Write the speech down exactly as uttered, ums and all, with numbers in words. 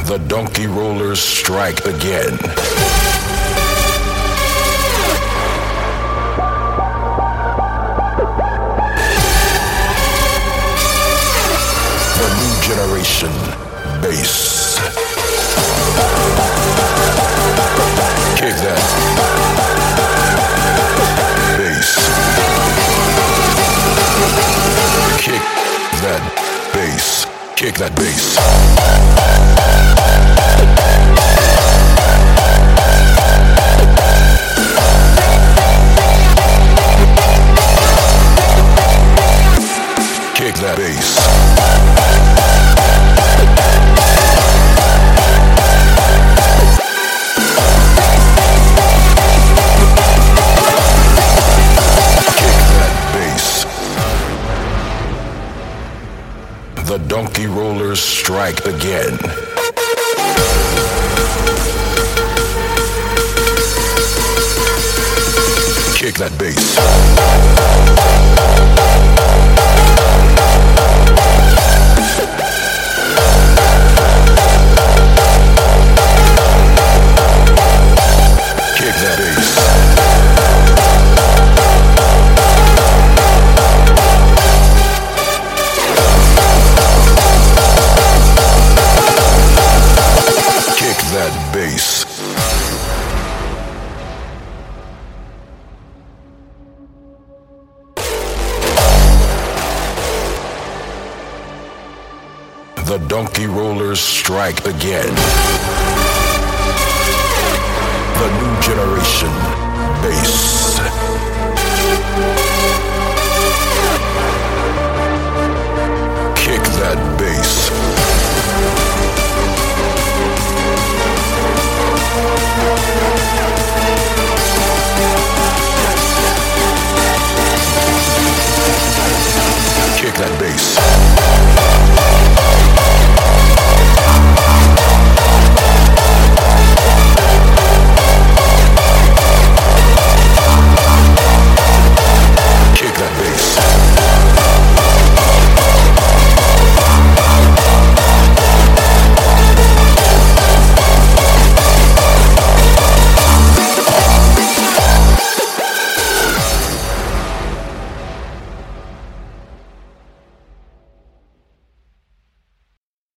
The Donkey Rollers strike again. The new generation bass. Kick that bass. Kick that bass. Kick that bass. Kick that bass. The Donkey Rollers strike again. Kick that bass. Kick that bass. That bass. The Donkey Rollers strike again. The new generation bass. Kick that bass. Kick that bass.